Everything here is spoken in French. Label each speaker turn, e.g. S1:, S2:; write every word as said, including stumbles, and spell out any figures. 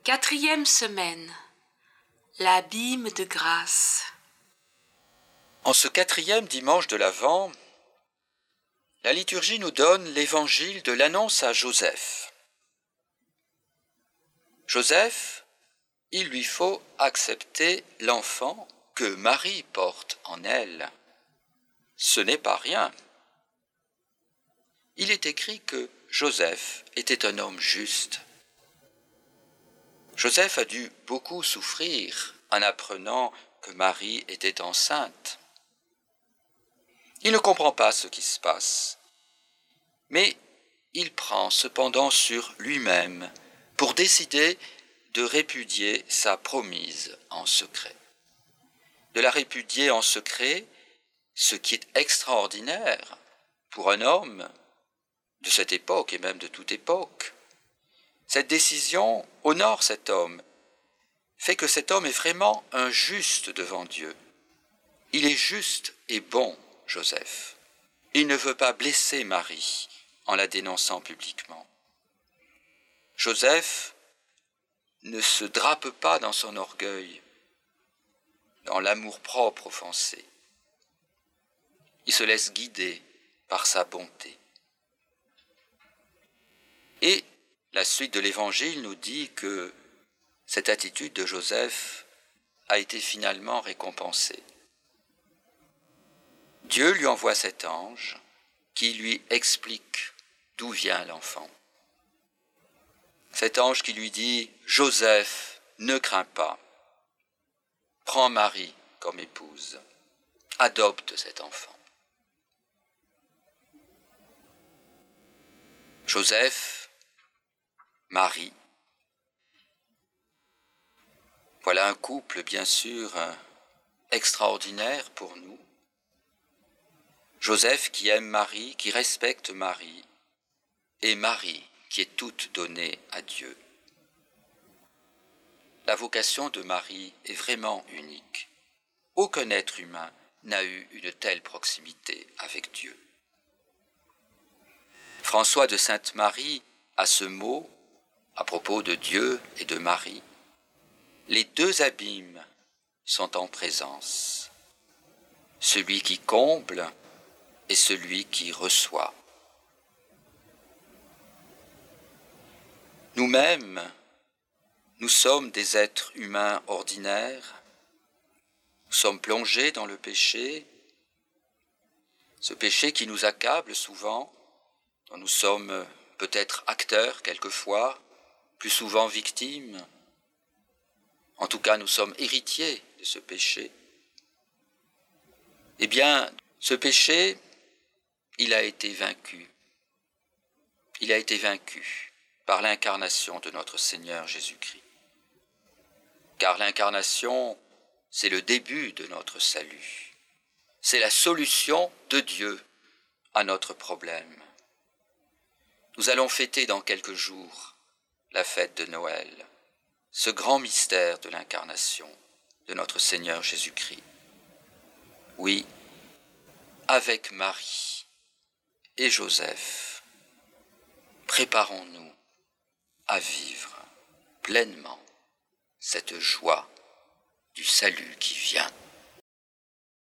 S1: Quatrième semaine. L'abîme de grâce.
S2: En ce quatrième dimanche de l'Avent, la liturgie nous donne l'évangile de l'annonce à Joseph. Joseph, il lui faut accepter l'enfant que Marie porte en elle. Ce n'est pas rien. Il est écrit que Joseph était un homme juste. Joseph a dû beaucoup souffrir en apprenant que Marie était enceinte. Il ne comprend pas ce qui se passe, mais il prend cependant sur lui-même pour décider de répudier sa promise en secret. De la répudier en secret, ce qui est extraordinaire pour un homme de cette époque et même de toute époque. Cette décision honore cet homme, fait que cet homme est vraiment un juste devant Dieu. Il est juste et bon, Joseph. Il ne veut pas blesser Marie en la dénonçant publiquement. Joseph ne se drape pas dans son orgueil, dans l'amour-propre offensé. Il se laisse guider par sa bonté. Et la suite de l'Évangile nous dit que cette attitude de Joseph a été finalement récompensée. Dieu lui envoie cet ange qui lui explique d'où vient l'enfant. Cet ange qui lui dit « Joseph, ne crains pas, prends Marie comme épouse, adopte cet enfant. » Joseph, Marie, voilà un couple bien sûr extraordinaire pour nous. Joseph qui aime Marie, qui respecte Marie, et Marie qui est toute donnée à Dieu. La vocation de Marie est vraiment unique. Aucun être humain n'a eu une telle proximité avec Dieu. François de Sainte-Marie a ce mot à propos de Dieu et de Marie. Les deux abîmes sont en présence, celui qui comble et celui qui reçoit. Nous-mêmes, nous sommes des êtres humains ordinaires, nous sommes plongés dans le péché, ce péché qui nous accable souvent, dont nous sommes peut-être acteurs quelquefois, plus souvent victimes. En tout cas, nous sommes héritiers de ce péché. Eh bien, ce péché, il a été vaincu. Il a été vaincu par l'incarnation de notre Seigneur Jésus-Christ. Car l'incarnation, c'est le début de notre salut. C'est la solution de Dieu à notre problème. Nous allons fêter dans quelques jours la fête de Noël, ce grand mystère de l'incarnation de notre Seigneur Jésus-Christ. Oui, avec Marie et Joseph, préparons-nous à vivre pleinement cette joie du salut qui vient.